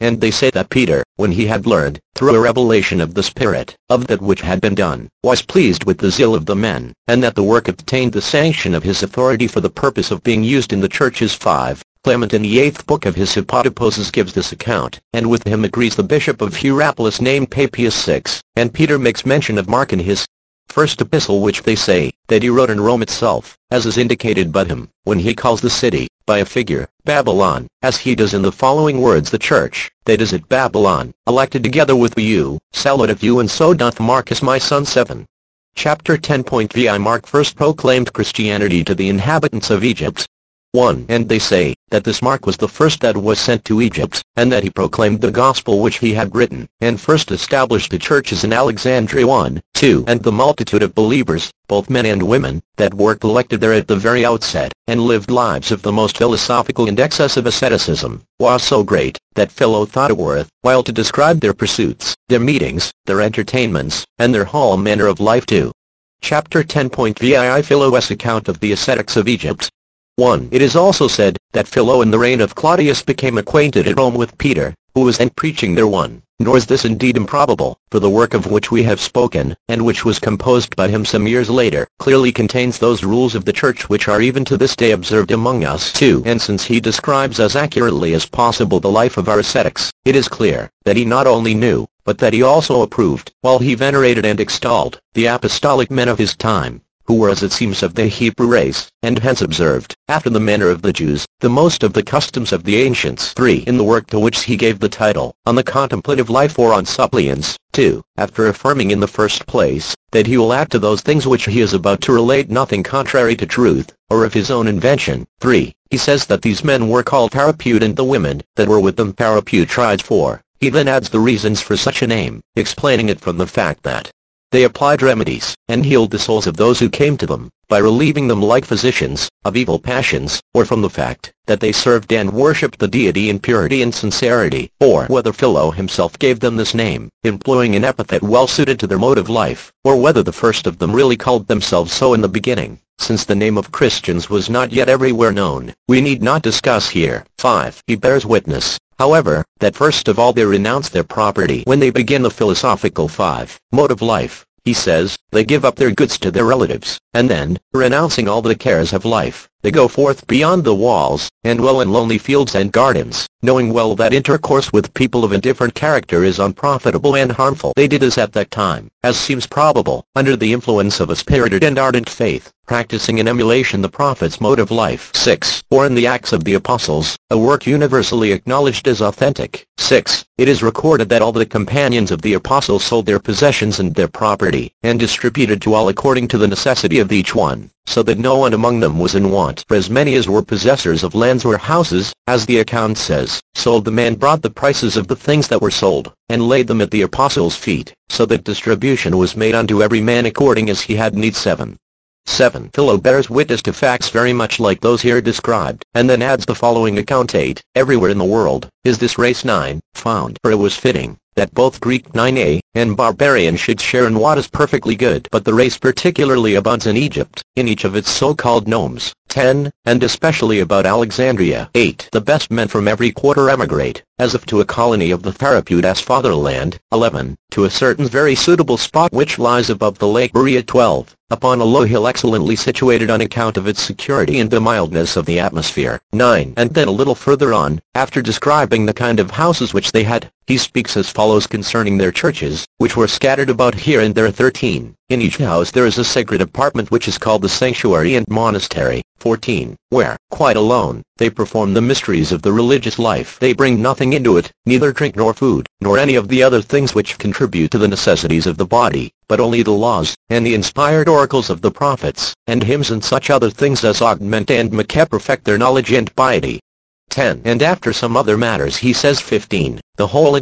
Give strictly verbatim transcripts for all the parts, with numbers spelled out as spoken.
And they say that Peter, when he had learned, through a revelation of the Spirit, of that which had been done, was pleased with the zeal of the men, and that the work obtained the sanction of his authority for the purpose of being used in the churches. five. Clement in the eighth book of his Hypotyposes gives this account, and with him agrees the bishop of Hierapolis named Papias. six. And Peter makes mention of Mark in his first epistle, which they say that he wrote in Rome itself, as is indicated by him, when he calls the city, by a figure, Babylon, as he does in the following words: the church, that is at Babylon, elected together with you, saluteth you, and so doth Marcus my son. seven. Chapter ten. Vi Mark first proclaimed Christianity to the inhabitants of Egypt. one. And they say that this Mark was the first that was sent to Egypt, and that he proclaimed the gospel which he had written, and first established the churches in Alexandria. one. two. And the multitude of believers, both men and women, that were collected there at the very outset, and lived lives of the most philosophical and excessive asceticism, was so great, that Philo thought it worth while to describe their pursuits, their meetings, their entertainments, and their whole manner of life too. Chapter ten. Vi Philo's account of the ascetics of Egypt. one. It is also said that Philo in the reign of Claudius became acquainted at Rome with Peter, who was then preaching there. one. Nor is this indeed improbable, for the work of which we have spoken, and which was composed by him some years later, clearly contains those rules of the church which are even to this day observed among us. two. And since he describes as accurately as possible the life of our ascetics, it is clear that he not only knew, but that he also approved, while he venerated and extolled, the apostolic men of his time, who were as it seems of the Hebrew race, and hence observed, after the manner of the Jews, the most of the customs of the ancients. three. In the work to which he gave the title, On the Contemplative Life or on Suppliants. two. After affirming in the first place, that he will add to those things which he is about to relate nothing contrary to truth, or of his own invention. three. He says that these men were called Parapute, and the women that were with them Paraputrides. four. He then adds the reasons for such a name, explaining it from the fact that they applied remedies, and healed the souls of those who came to them, by relieving them like physicians, of evil passions, or from the fact that they served and worshipped the deity in purity and sincerity, or whether Philo himself gave them this name, employing an epithet well suited to their mode of life, or whether the first of them really called themselves so in the beginning, since the name of Christians was not yet everywhere known, we need not discuss here. five. He bears witness, however, that first of all they renounce their property when they begin the philosophical five mode of life. He says, they give up their goods to their relatives, and then, renouncing all the cares of life, they go forth beyond the walls, and dwell in lonely fields and gardens, knowing well that intercourse with people of indifferent character is unprofitable and harmful. They did this at that time, as seems probable, under the influence of a spirited and ardent faith, practicing in emulation the prophet's mode of life. six. Or in the Acts of the Apostles, a work universally acknowledged as authentic. six. It is recorded that all the companions of the apostles sold their possessions and their property, and distributed to all according to the necessity of each one, so that no one among them was in want. For as many as were possessors of lands or houses, as the account says, sold the man brought the prices of the things that were sold, and laid them at the apostles' feet, so that distribution was made unto every man according as he had need. seven. seven. Philo bears witness to facts very much like those here described, and then adds the following account. eight. Everywhere in the world is this race. nine. Found. For it was fitting that both Greek nine a and barbarian should share in what is perfectly good, but the race particularly abounds in Egypt, in each of its so-called nomes. ten. And especially about Alexandria. eight. The best men from every quarter emigrate, as if to a colony of the Therapeutes fatherland. eleven. To a certain very suitable spot which lies above the lake Berea. twelve. Upon a low hill excellently situated on account of its security and the mildness of the atmosphere. nine. And then a little further on, after describing the kind of houses which they had, he speaks as follows concerning their churches, which were scattered about here and there. thirteen. In each house there is a sacred apartment which is called the sanctuary and monastery. fourteen. Where, quite alone, they perform the mysteries of the religious life. They bring nothing into it, neither drink nor food, nor any of the other things which contribute to the necessities of the body, but only the laws, and the inspired oracles of the prophets, and hymns and such other things as augment and make perfect their knowledge and piety. ten. And after some other matters he says. fifteen. The whole interval,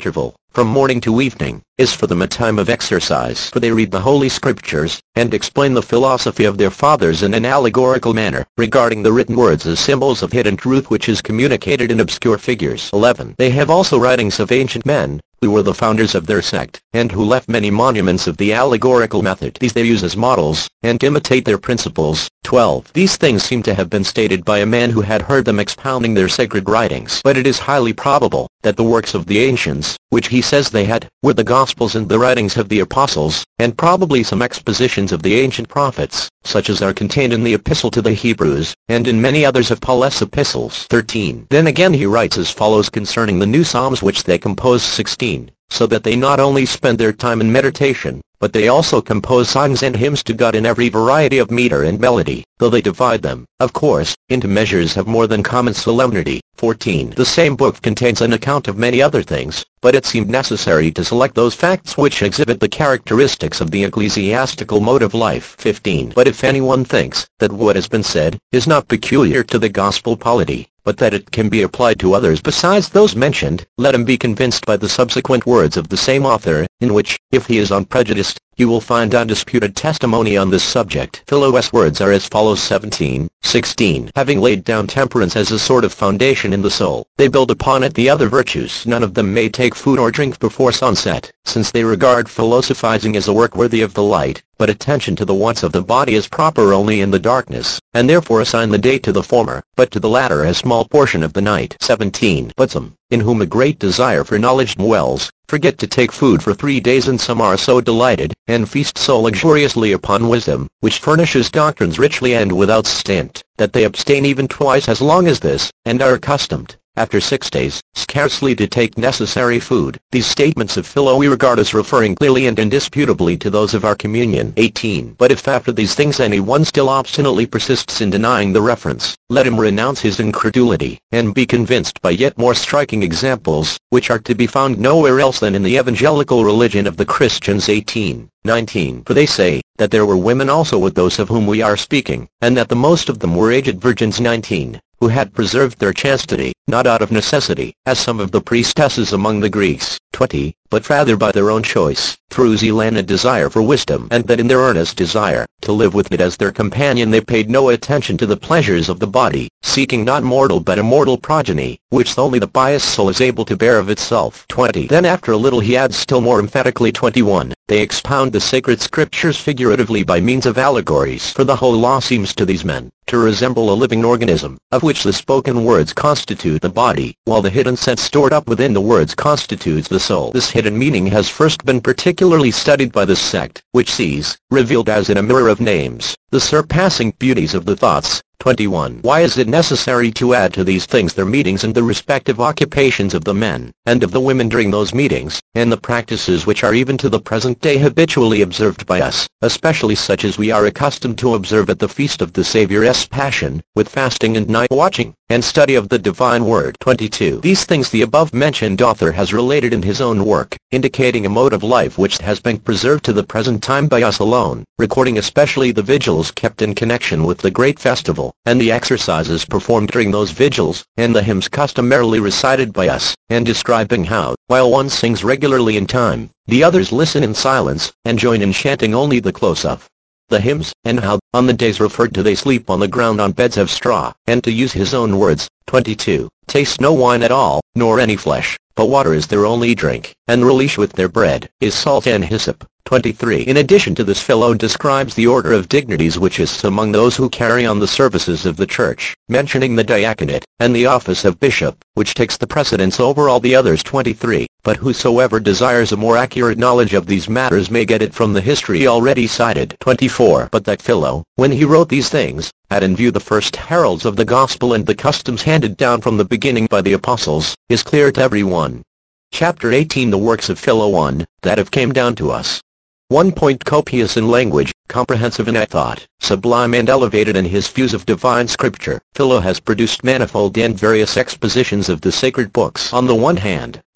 from morning to evening, is for them a time of exercise, for they read the Holy Scriptures, and explain the philosophy of their fathers in an allegorical manner, regarding the written words as symbols of hidden truth which is communicated in obscure figures. eleven. They have also writings of ancient men, who were the founders of their sect, and who left many monuments of the allegorical method. These they use as models, and imitate their principles. twelve. These things seem to have been stated by a man who had heard them expounding their sacred writings, but it is highly probable that the works of the ancients, which he says they had, were the Gospels and the writings of the Apostles, and probably some expositions of the ancient prophets, such as are contained in the Epistle to the Hebrews, and in many others of Paul's epistles. thirteen. Then again he writes as follows concerning the new psalms which they composed. sixteen. So that they not only spend their time in meditation, but they also compose songs and hymns to God in every variety of meter and melody, though they divide them, of course, into measures of more than common solemnity. fourteen. The same book contains an account of many other things, but it seemed necessary to select those facts which exhibit the characteristics of the ecclesiastical mode of life. fifteen. But if anyone thinks that what has been said is not peculiar to the gospel polity, but that it can be applied to others besides those mentioned, let him be convinced by the subsequent words of the same author, in which, if he is unprejudiced, you will find undisputed testimony on this subject. Philo's words are as follows. seventeen. sixteen. Having laid down temperance as a sort of foundation in the soul, they build upon it the other virtues. None of them may take food or drink before sunset, since they regard philosophizing as a work worthy of the light, but attention to the wants of the body is proper only in the darkness, and therefore assign the day to the former, but to the latter a small portion of the night. seventeen. But some, in whom a great desire for knowledge dwells, forget to take food for three days, and some are so delighted, and feast so luxuriously upon wisdom, which furnishes doctrines richly and without stint, that they abstain even twice as long as this, and are accustomed, after six days, scarcely to take necessary food. These statements of Philo we regard as referring clearly and indisputably to those of our communion. eighteen. But if after these things any one still obstinately persists in denying the reference, let him renounce his incredulity, and be convinced by yet more striking examples, which are to be found nowhere else than in the evangelical religion of the Christians. eighteen. nineteen. For they say that there were women also with those of whom we are speaking, and that the most of them were aged virgins. nineteen. Who had preserved their chastity, not out of necessity, as some of the priestesses among the Greeks. twenty. But rather by their own choice, through zeal and a desire for wisdom, and that in their earnest desire to live with it as their companion they paid no attention to the pleasures of the body, seeking not mortal but immortal progeny, which only the pious soul is able to bear of itself. twenty. Then after a little he adds still more emphatically. twenty-one. They expound the sacred scriptures figuratively by means of allegories, for the whole law seems to these men to resemble a living organism, of which the spoken words constitute the body, while the hidden sense stored up within the words constitutes the soul. This hidden meaning has first been particularly studied by this sect, which sees, revealed as in a mirror of names, the surpassing beauties of the thoughts. twenty-one. Why is it necessary to add to these things their meetings and the respective occupations of the men and of the women during those meetings, and the practices which are even to the present day habitually observed by us, especially such as we are accustomed to observe at the feast of the Saviour's Passion, with fasting and night watching, and study of the divine word? twenty-two. These things the above-mentioned author has related in his own work, indicating a mode of life which has been preserved to the present time by us alone, recording especially the vigils kept in connection with the great festival, and the exercises performed during those vigils, and the hymns customarily recited by us, and describing how, while one sings regularly in time, the others listen in silence, and join in chanting only the close of the hymns, and how, on the days referred to they sleep on the ground on beds of straw, and to use his own words. twenty-two. Taste no wine at all, nor any flesh, but water is their only drink, and relish with their bread is salt and hyssop. twenty-three. In addition to this, Philo describes the order of dignities which is among those who carry on the services of the church, mentioning the diaconate, and the office of bishop, which takes the precedence over all the others. twenty-three. But whosoever desires a more accurate knowledge of these matters may get it from the history already cited. twenty-four. But that Philo, when he wrote these things, had in view the first heralds of the gospel and the customs handed down from the beginning by the apostles, is clear to everyone. Chapter eighteen. The works of Philo. one. That have came down to us. one. Copious in language, comprehensive in thought, sublime and elevated in his views of divine scripture, Philo has produced manifold and various expositions of the sacred books. On the one hand,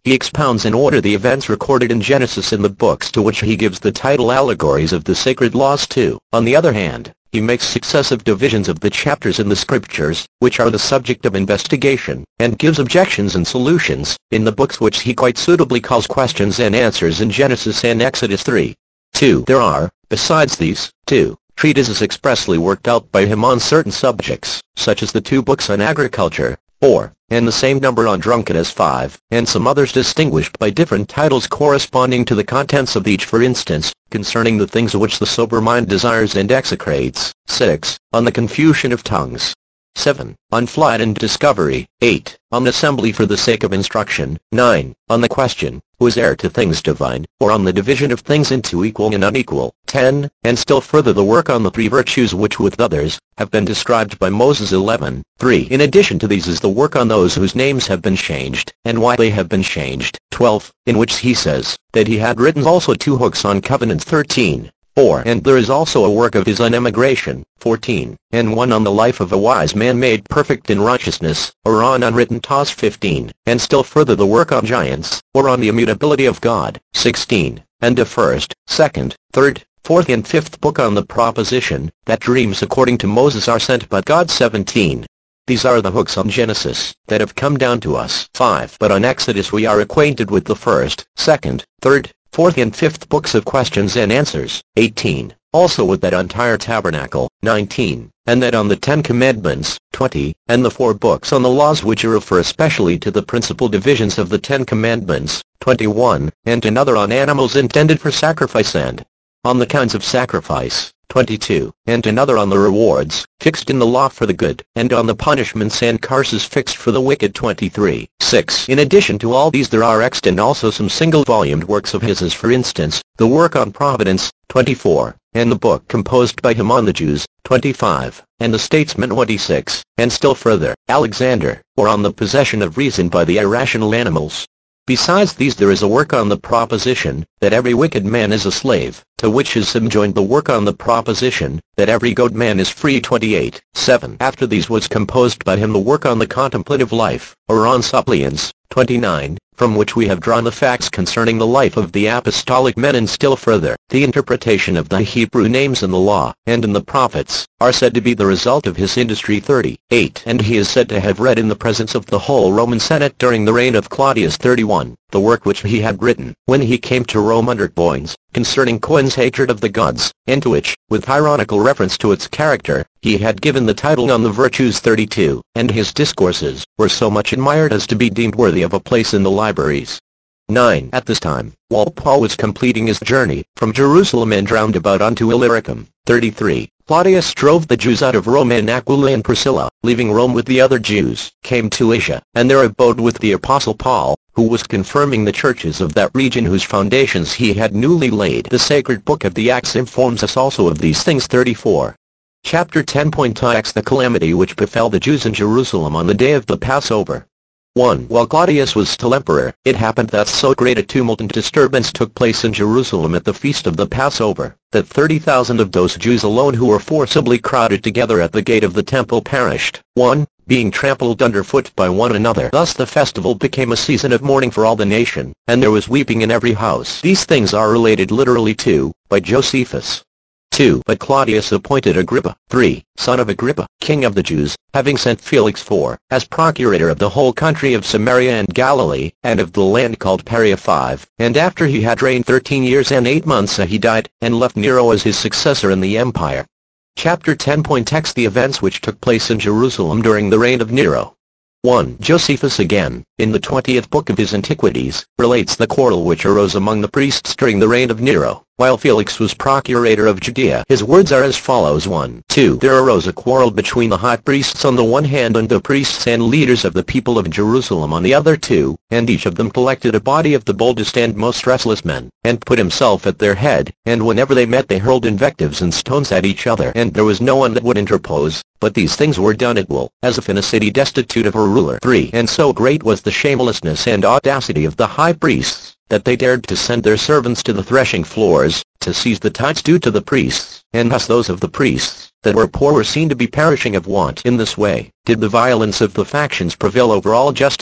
he expounds in order the events recorded in Genesis in the books to which he gives the title Allegories of the Sacred Laws two. On the other hand, he makes successive divisions of the chapters in the Scriptures, which are the subject of investigation, and gives objections and solutions, in the books which he quite suitably calls Questions and Answers in Genesis and Exodus three. two. There are, besides these, two treatises expressly worked out by him on certain subjects, such as the two books on agriculture, four, and the same number on drunkenness, five, and some others distinguished by different titles corresponding to the contents of each. For instance, concerning the things which the sober mind desires and execrates, six, on the confusion of tongues, seven, on flight and discovery, eight, on assembly for the sake of instruction, nine, on the question, who is heir to things divine, or on the division of things into equal and unequal, ten, and still further the work on the three virtues which with others, have been described by Moses, eleven, three. In addition to these is the work on those whose names have been changed, and why they have been changed, twelve, in which he says, that he had written also two books on covenant, thirteen, four. And there is also a work of his on emigration, fourteen, and one on the life of a wise man made perfect in righteousness, or on unwritten laws, fifteen, and still further the work on giants, or on the immutability of God, sixteen, and a first, second, third, fourth and fifth book on the proposition that dreams according to Moses are sent by God, seventeen. These are the hooks on Genesis that have come down to us, five. But on Exodus we are acquainted with the first, second, third, fourth and fifth books of Questions and Answers, eighteen, also with that entire tabernacle, nineteen, and that on the Ten Commandments, twenty, and the four books on the laws which refer especially to the principal divisions of the Ten Commandments, twenty-one, and another on animals intended for sacrifice and on the kinds of sacrifice, twenty-two, and another on the rewards fixed in the law for the good, and on the punishments and curses fixed for the wicked, twenty-three, six. In addition to all these there are extant also some single-volumed works of his, as for instance, the work on Providence, twenty-four, and the book composed by him on the Jews, twenty-five, and the Statesman, twenty-six, and still further, Alexander, or on the possession of reason by the irrational animals. Besides these there is a work on the proposition that every wicked man is a slave, to which is subjoined the work on the proposition that every good man is free, twenty-eight, seven. After these was composed by him the work on the contemplative life, or on suppliants, twenty-nine, from which we have drawn the facts concerning the life of the apostolic men, and still further, the interpretation of the Hebrew names in the law and in the prophets, are said to be the result of his industry, thirty-eight. And he is said to have read in the presence of the whole Roman Senate during the reign of Claudius, thirty-one, the work which he had written when he came to Rome under Boines, concerning Coin's hatred of the gods, and to which, with ironical reference to its character, he had given the title on the virtues, thirty-two, and his discourses were so much admired as to be deemed worthy of a place in the libraries. nine. At this time, while Paul was completing his journey from Jerusalem and round about unto Illyricum, thirty-three, Claudius drove the Jews out of Rome, and Aquila and Priscilla, leaving Rome with the other Jews, came to Asia, and there abode with the Apostle Paul, who was confirming the churches of that region whose foundations he had newly laid. The sacred book of the Acts informs us also of these things, thirty-four. Chapter ten. Acts, the calamity which befell the Jews in Jerusalem on the day of the Passover. one. While Claudius was still emperor, it happened that so great a tumult and disturbance took place in Jerusalem at the feast of the Passover, that thirty thousand of those Jews alone who were forcibly crowded together at the gate of the temple perished, one, being trampled underfoot by one another. Thus the festival became a season of mourning for all the nation, and there was weeping in every house. These things are related literally to, by Josephus. two. But Claudius appointed Agrippa, three, son of Agrippa, king of the Jews, having sent Felix, four, as procurator of the whole country of Samaria and Galilee, and of the land called Perea, five, and after he had reigned thirteen years and eight months he died, and left Nero as his successor in the empire. Chapter ten. Text, the events which took place in Jerusalem during the reign of Nero. one. Josephus again, in the twentieth book of his Antiquities, relates the quarrel which arose among the priests during the reign of Nero, while Felix was procurator of Judea. His words are as follows. one. two. There arose a quarrel between the high priests on the one hand and the priests and leaders of the people of Jerusalem on the other. two. And each of them collected a body of the boldest and most restless men, and put himself at their head, and whenever they met they hurled invectives and stones at each other, and there was no one that would interpose. But these things were done at will, as if in a city destitute of a ruler. three. And so great was the shamelessness and audacity of the high priests, that they dared to send their servants to the threshing floors, to seize the tithes due to the priests, and thus those of the priests that were poor were seen to be perishing of want. In this way did the violence of the factions prevail over all justice.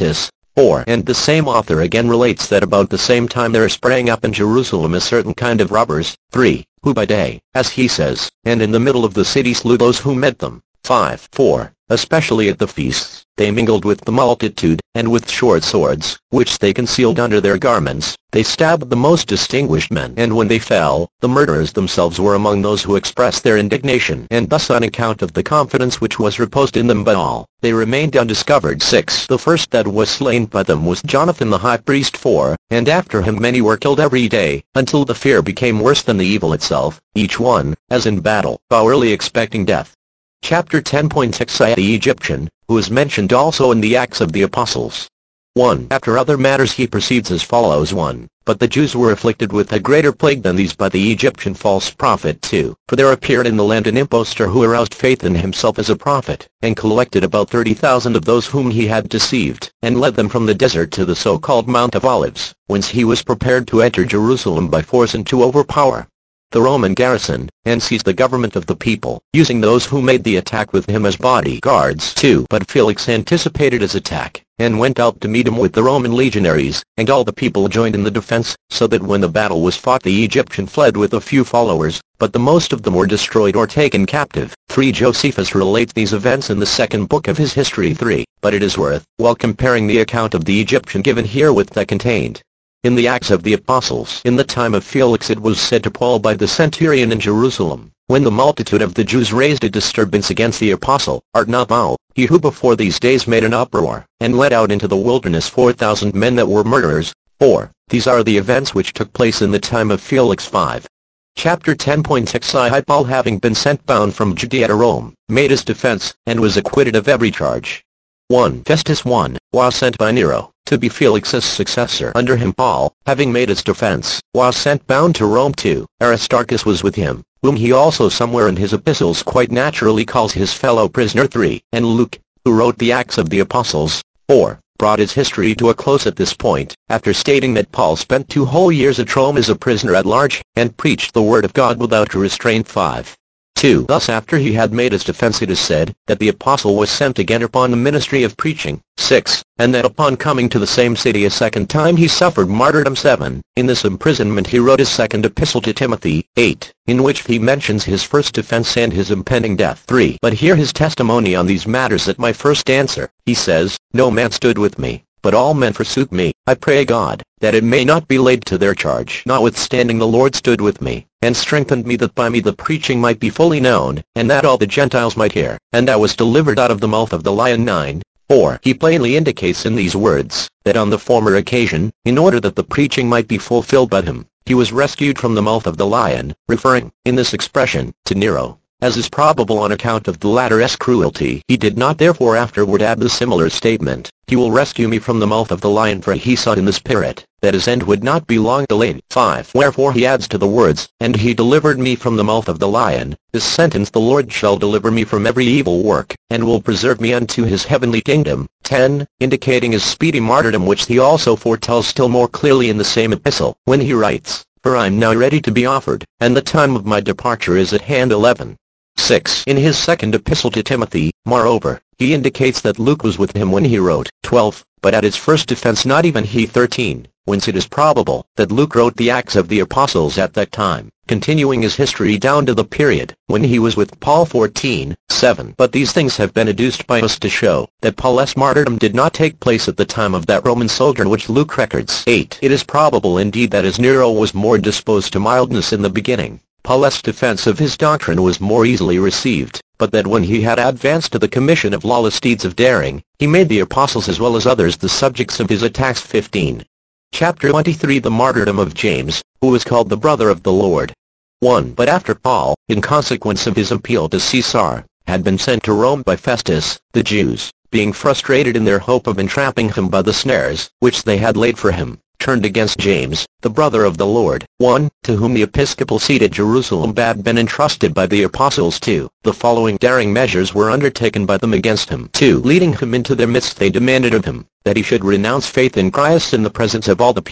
four. And the same author again relates that about the same time there sprang up in Jerusalem a certain kind of robbers, three, who by day, as he says, and in the middle of the city slew those who met them. five. four. Especially at the feasts, they mingled with the multitude, and with short swords, which they concealed under their garments, they stabbed the most distinguished men. And when they fell, the murderers themselves were among those who expressed their indignation. And thus on account of the confidence which was reposed in them by all, they remained undiscovered. six. The first that was slain by them was Jonathan the high priest. four. And after him many were killed every day, until the fear became worse than the evil itself, each one, as in battle, hourly expecting death. Chapter ten point six the Egyptian, who is mentioned also in the Acts of the Apostles. one. After other matters he proceeds as follows. one. But the Jews were afflicted with a greater plague than these by the Egyptian false prophet. two. For there appeared in the land an impostor who aroused faith in himself as a prophet, and collected about thirty thousand of those whom he had deceived, and led them from the desert to the so-called Mount of Olives, whence he was prepared to enter Jerusalem by force and to overpower the Roman garrison, and seize the government of the people, using those who made the attack with him as bodyguards. two. But Felix anticipated his attack, and went out to meet him with the Roman legionaries, and all the people joined in the defense, so that when the battle was fought the Egyptian fled with a few followers, but the most of them were destroyed or taken captive. three. Josephus relates these events in the second book of his history. three. But it is worth, while comparing the account of the Egyptian given here with that contained in the Acts of the Apostles. In the time of Felix it was said to Paul by the centurion in Jerusalem, when the multitude of the Jews raised a disturbance against the apostle, Art not thou, he who before these days made an uproar, and led out into the wilderness four thousand men that were murderers? four. These are the events which took place in the time of Felix. five. Chapter ten point six I Paul, having been sent bound from Judea to Rome, made his defense, and was acquitted of every charge. one. Festus. one. Was sent by Nero to be Felix's successor under him. Paul, having made his defense, was sent bound to Rome. two. Aristarchus was with him, whom he also somewhere in his epistles quite naturally calls his fellow prisoner. three. And Luke, who wrote the Acts of the Apostles. four. Brought his history to a close at this point, after stating that Paul spent two whole years at Rome as a prisoner at large, and preached the word of God without restraint. five. two. Thus after he had made his defense it is said, that the apostle was sent again upon the ministry of preaching. six. And that upon coming to the same city a second time he suffered martyrdom. seven. In this imprisonment he wrote his second epistle to Timothy. eight. In which he mentions his first defense and his impending death. three. But hear his testimony on these matters at my first answer. He says, No man stood with me, but all men forsook me. I pray God, that it may not be laid to their charge. Notwithstanding the Lord stood with me, and strengthened me, that by me the preaching might be fully known, and that all the Gentiles might hear. And I was delivered out of the mouth of the lion. nine. four. He plainly indicates in these words, that on the former occasion, in order that the preaching might be fulfilled by him, he was rescued from the mouth of the lion, referring, in this expression, to Nero. As is probable on account of the latter's cruelty, he did not therefore afterward add the similar statement, He will rescue me from the mouth of the lion, for he saw in the Spirit that his end would not be long delayed. five. Wherefore he adds to the words, And he delivered me from the mouth of the lion, this sentence, The Lord shall deliver me from every evil work, and will preserve me unto his heavenly kingdom. ten. Indicating his speedy martyrdom, which he also foretells still more clearly in the same epistle, when he writes, For I am now ready to be offered, and the time of my departure is at hand. eleven. six. In his second epistle to Timothy, moreover, he indicates that Luke was with him when he wrote. twelve. But at his first defense not even he. thirteen. Whence it is probable that Luke wrote the Acts of the Apostles at that time, continuing his history down to the period when he was with Paul. fourteen. seven. But these things have been adduced by us to show that Paul's martyrdom did not take place at the time of that Roman sojourn which Luke records. eight. It is probable indeed that as Nero was more disposed to mildness in the beginning, Paul's defense of his doctrine was more easily received, but that when he had advanced to the commission of lawless deeds of daring, he made the apostles as well as others the subjects of his attacks. fifteen. Chapter twenty-three The martyrdom of James, who was called the brother of the Lord. one. But after Paul, in consequence of his appeal to Caesar, had been sent to Rome by Festus, the Jews, being frustrated in their hope of entrapping him by the snares which they had laid for him, turned against James, the brother of the Lord. one. To whom the episcopal seat at Jerusalem had been entrusted by the apostles. two. The following daring measures were undertaken by them against him. two. Leading him into their midst they demanded of him, that he should renounce faith in Christ in the presence of all the people,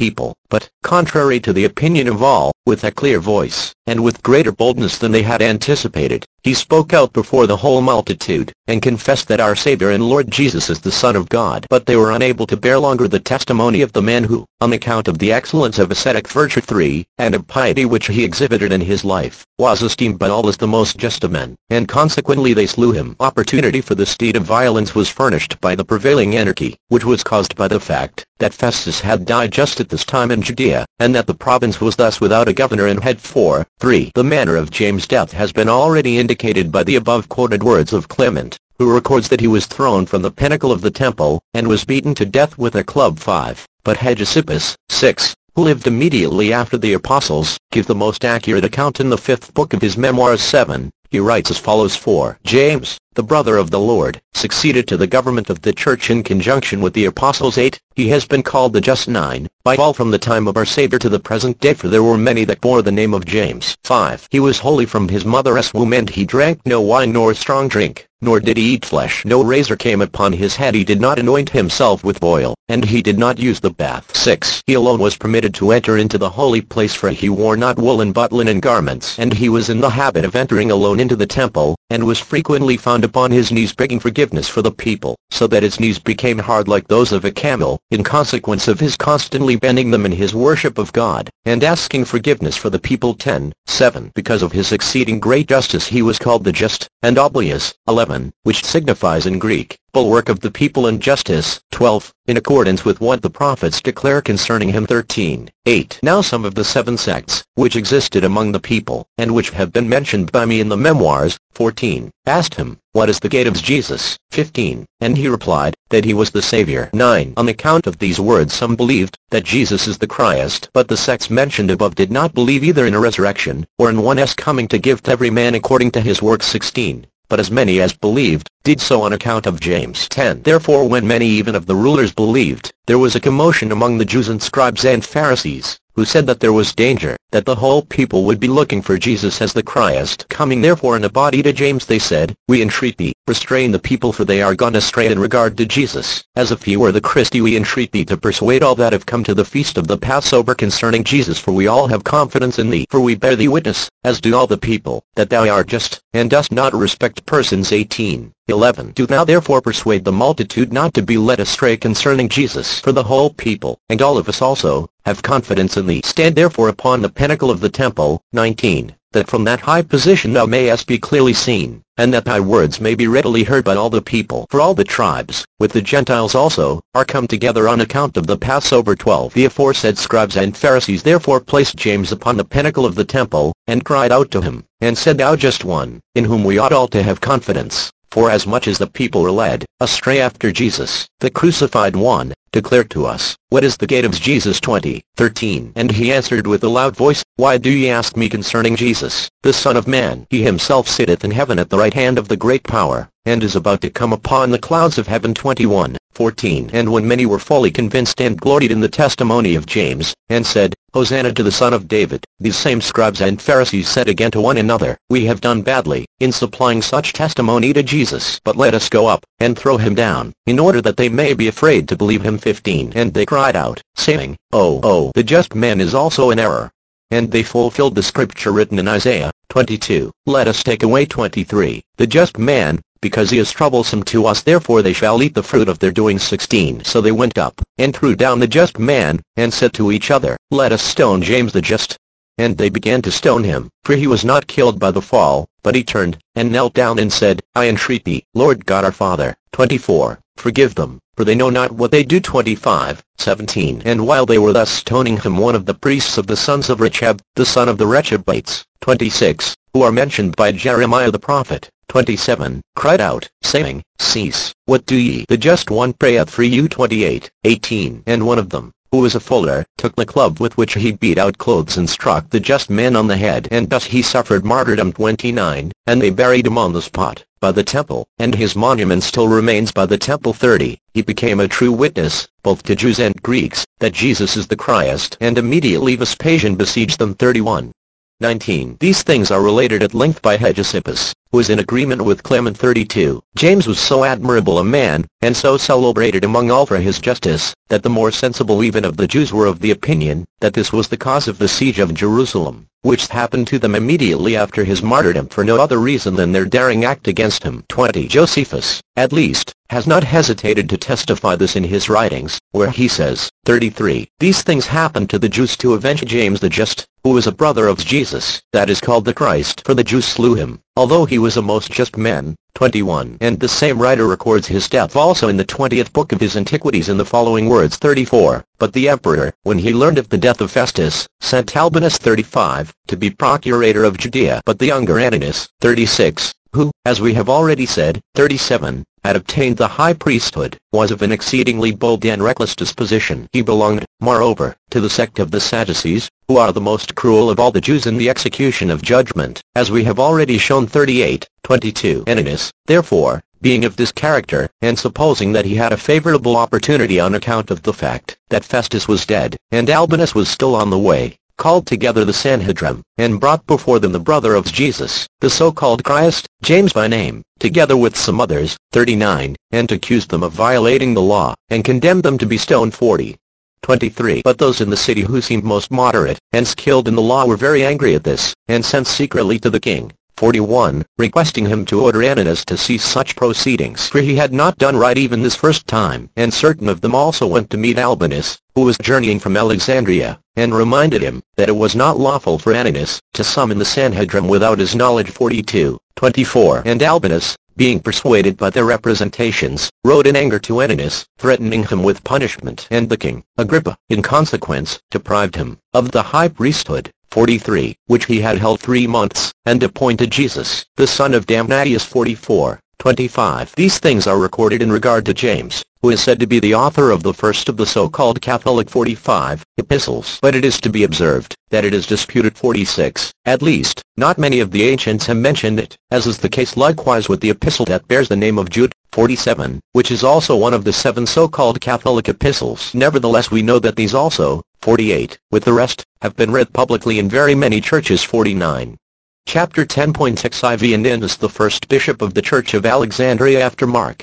But, contrary to the opinion of all, with a clear voice, and with greater boldness than they had anticipated, he spoke out before the whole multitude, and confessed that our Savior and Lord Jesus is the Son of God. But they were unable to bear longer the testimony of the man who, on account of the excellence of ascetic virtue three, and of piety which he exhibited in his life, was esteemed by all as the most just of men, and consequently they slew him. Opportunity for this deed of violence was furnished by the prevailing anarchy, which was caused by the fact that Festus had died just at this time in Judea, and that the province was thus without a governor and had four. three. The manner of James' death has been already indicated by the above-quoted words of Clement, who records that he was thrown from the pinnacle of the temple, and was beaten to death with a club. five. But Hegesippus, six, who lived immediately after the apostles, gives the most accurate account in the fifth book of his Memoirs. seven. He writes as follows: four. James, the brother of the Lord, succeeded to the government of the church in conjunction with the apostles. eight. He has been called the Just. nine. By all from the time of our Savior to the present day, for there were many that bore the name of James. five. He was holy from his mother's womb, and he drank no wine nor strong drink, nor did he eat flesh. No razor came upon his head, he did not anoint himself with oil, and he did not use the bath. six. He alone was permitted to enter into the holy place, for he wore not woolen but linen garments, and he was in the habit of entering alone into the temple, and was frequently found upon his knees begging forgiveness for the people, so that his knees became hard like those of a camel, in consequence of his constantly bending them in his worship of God, and asking forgiveness for the people. ten. seven. Because of his exceeding great justice he was called the Just, and Oblius. eleven. Which signifies in Greek, bulwark of the people and justice. twelve. In accordance with what the prophets declare concerning him. thirteen. eight. Now some of the seven sects, which existed among the people, and which have been mentioned by me in the Memoirs, fourteen, asked him, What is the gate of Jesus? fifteen. And he replied, that he was the Savior. nine. On account of these words some believed, that Jesus is the Christ. But the sects mentioned above did not believe either in a resurrection, or in one's coming to give to every man according to his works. sixteen. But as many as believed, did so on account of James. ten. Therefore when many even of the rulers believed, there was a commotion among the Jews and scribes and Pharisees, who said that there was danger, that the whole people would be looking for Jesus as the Christ. Coming therefore in a body to James they said, We entreat thee, restrain the people, for they are gone astray in regard to Jesus. As if he were the Christ, we entreat thee to persuade all that have come to the feast of the Passover concerning Jesus, for we all have confidence in thee. For we bear thee witness, as do all the people, that thou art just, and dost not respect persons. eighteen. eleven. Do thou therefore persuade the multitude not to be led astray concerning Jesus, for the whole people, and all of us also, have confidence in thee. Stand therefore upon the pinnacle of the temple. nineteen. That from that high position thou mayest be clearly seen, and that thy words may be readily heard by all the people. For all the tribes, with the Gentiles also, are come together on account of the Passover. twelve. The aforesaid scribes and Pharisees therefore placed James upon the pinnacle of the temple, and cried out to him, and said, Thou just one, in whom we ought all to have confidence. For as much as the people were led astray after Jesus, the crucified one, declare to us, What is the gate of Jesus? twenty. thirteen. And he answered with a loud voice, Why do ye ask me concerning Jesus, the Son of Man? He himself sitteth in heaven at the right hand of the great power, and is about to come upon the clouds of heaven. twenty-one. fourteen. And when many were fully convinced and gloried in the testimony of James, and said, Hosanna to the Son of David, these same scribes and Pharisees said again to one another, We have done badly, in supplying such testimony to Jesus. But let us go up, and throw him down, in order that they may be afraid to believe him. fifteen. And they cried out, saying, Oh, oh, the just man is also in error. And they fulfilled the scripture written in Isaiah. twenty-two. Let us take away. twenty-three. The just man, because he is troublesome to us, therefore they shall eat the fruit of their doing. sixteen. So they went up, and threw down the just man, and said to each other, Let us stone James the just. And they began to stone him, for he was not killed by the fall, but he turned, and knelt down and said, I entreat thee, Lord God our Father. twenty-four. Forgive them, for they know not what they do. twenty-five. seventeen. And while they were thus stoning him, one of the priests of the sons of Rechab, the son of the Rechabites, twenty-six, who are mentioned by Jeremiah the prophet, twenty-seven, cried out, saying, Cease, what do ye? The just one prayeth for you. twenty-eight. eighteen. And one of them, who was a fuller, took the club with which he beat out clothes and struck the just man on the head, and thus he suffered martyrdom. twenty-nine. And they buried him on the spot, by the temple, and his monument still remains by the temple. thirty. He became a true witness, both to Jews and Greeks, that Jesus is the Christ, and immediately Vespasian besieged them. thirty-one. nineteen. These things are related at length by Hegesippus, who is in agreement with Clement. thirty-two. James was so admirable a man, and so celebrated among all for his justice, that the more sensible even of the Jews were of the opinion that this was the cause of the siege of Jerusalem, which happened to them immediately after his martyrdom for no other reason than their daring act against him. twenty. Josephus, at least, has not hesitated to testify this in his writings, where he says, thirty-three. These things happened to the Jews to avenge James the just, who was a brother of Jesus, that is called the Christ, for the Jews slew him, although he was a most just man. twenty-one. And the same writer records his death also in the twentieth book of his Antiquities in the following words. thirty-four. But the emperor, when he learned of the death of Festus, sent Albinus. thirty-five, to be procurator of Judea. But the younger Ananus, thirty-six, who, as we have already said, thirty-seven, had obtained the high priesthood, was of an exceedingly bold and reckless disposition. He belonged, moreover, to the sect of the Sadducees, who are the most cruel of all the Jews in the execution of judgment, as we have already shown. thirty-eight. twenty-two. Ananus, therefore, being of this character, and supposing that he had a favorable opportunity on account of the fact that Festus was dead, and Albinus was still on the way, called together the Sanhedrim, and brought before them the brother of Jesus, the so-called Christ, James by name, together with some others, thirty-nine, and accused them of violating the law, and condemned them to be stoned. forty. twenty-three. But those in the city who seemed most moderate and skilled in the law were very angry at this, and sent secretly to the king. forty-one, requesting him to order Ananus to cease such proceedings, for he had not done right even this first time. And certain of them also went to meet Albinus, who was journeying from Alexandria, and reminded him that it was not lawful for Ananus to summon the Sanhedrim without his knowledge. forty-two. twenty-four. And Albinus, being persuaded by their representations, wrote in anger to Ananus, threatening him with punishment. And the king, Agrippa, in consequence, deprived him of the high priesthood, forty-three, which he had held three months, and appointed Jesus, the son of Damnatius. forty-four. twenty-five. These things are recorded in regard to James, who is said to be the author of the first of the so-called Catholic forty-five epistles. But it is to be observed that it is disputed. forty-six. At least, not many of the ancients have mentioned it, as is the case likewise with the epistle that bears the name of Jude. forty-seven, which is also one of the seven so-called Catholic epistles. Nevertheless, we know that these also, forty-eight, with the rest, have been read publicly in very many churches. forty-nine. Chapter ten point six Ivaninus, the first bishop of the Church of Alexandria after Mark.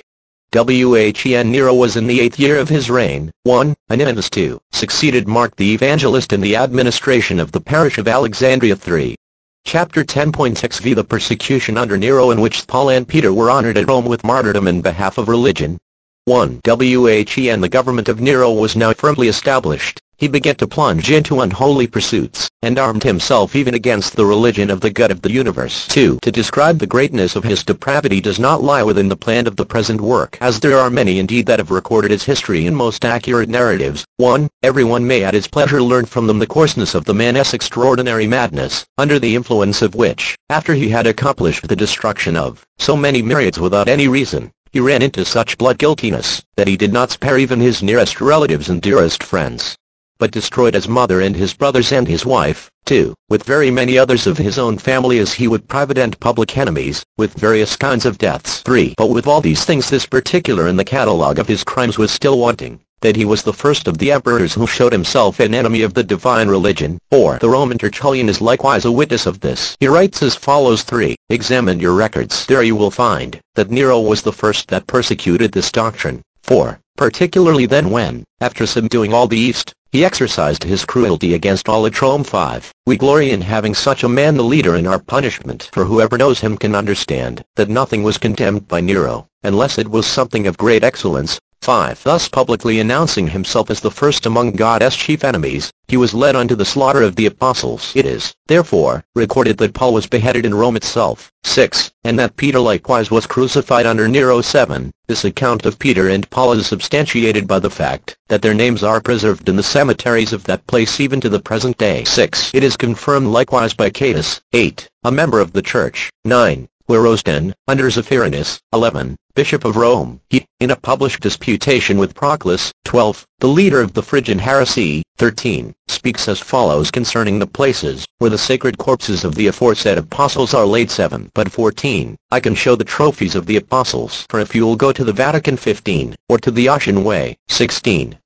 When Nero was in the eighth year of his reign, one, Ananus two, succeeded Mark the evangelist in the administration of the parish of Alexandria. three. Chapter ten point six V The persecution under Nero, in which Paul and Peter were honored at Rome with martyrdom in behalf of religion. one. When the government of Nero was now firmly established, he began to plunge into unholy pursuits, and armed himself even against the religion of the God of the universe. two. To describe the greatness of his depravity does not lie within the plan of the present work, as there are many indeed that have recorded his history in most accurate narratives. one. Everyone may at his pleasure learn from them the coarseness of the man's extraordinary madness, under the influence of which, after he had accomplished the destruction of so many myriads without any reason, he ran into such blood-guiltiness that he did not spare even his nearest relatives and dearest friends, but destroyed his mother and his brothers and his wife, too, with very many others of his own family, as he would private and public enemies, with various kinds of deaths. three. But with all these things, this particular in the catalogue of his crimes was still wanting, that he was the first of the emperors who showed himself an enemy of the divine religion. four. The Roman Tertullian is likewise a witness of this. He writes as follows. three. Examine your records. There you will find that Nero was the first that persecuted this doctrine. four. Particularly then when, after subduing all the East, he exercised his cruelty against all at Rome. five. We glory in having such a man the leader in our punishment, for whoever knows him can understand that nothing was condemned by Nero, unless it was something of great excellence. five. Thus publicly announcing himself as the first among God's chief enemies, he was led unto the slaughter of the apostles. It is, therefore, recorded that Paul was beheaded in Rome itself. six. And that Peter likewise was crucified under Nero. seven. This account of Peter and Paul is substantiated by the fact that their names are preserved in the cemeteries of that place even to the present day. six. It is confirmed likewise by Catus. eight. A member of the church. nine. Wherosden, under Zephyrinus. eleven. Bishop of Rome, he, in a published disputation with Proclus. twelve. The leader of the Phrygian heresy. thirteen. Speaks as follows concerning the places where the sacred corpses of the aforesaid apostles are laid. seven. But fourteen. I can show the trophies of the apostles, for if you will go to the Vatican. fifteen. Or to the Ocean Way. sixteen.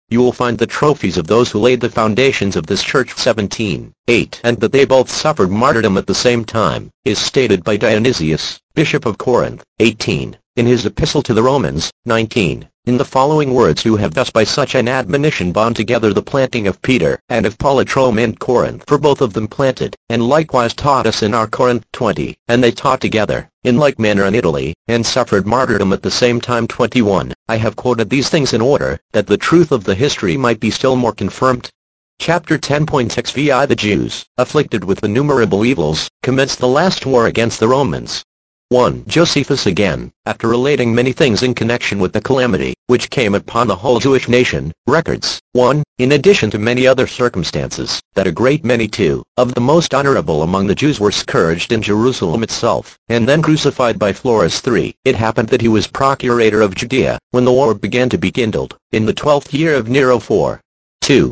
you will find the trophies of those who laid the foundations of this church. seventeen eight And that they both suffered martyrdom at the same time, is stated by Dionysius, Bishop of Corinth, eighteen, in his Epistle to the Romans, nineteen, in the following words: "Who have thus by such an admonition bound together the planting of Peter, and of Paul at Rome and Corinth, for both of them planted, and likewise taught us in our Corinth." twenty, and they taught together, in like manner in Italy, and suffered martyrdom at the same time. twenty-one, I have quoted these things in order, that the truth of the history might be still more confirmed. Chapter ten point six V I The Jews, afflicted with innumerable evils, commenced the last war against the Romans. one Josephus again, after relating many things in connection with the calamity, which came upon the whole Jewish nation, records, one In addition to many other circumstances, that a great many too, of the most honorable among the Jews were scourged in Jerusalem itself, and then crucified by Florus. three It happened that he was procurator of Judea, when the war began to be kindled, in the twelfth year of Nero. four two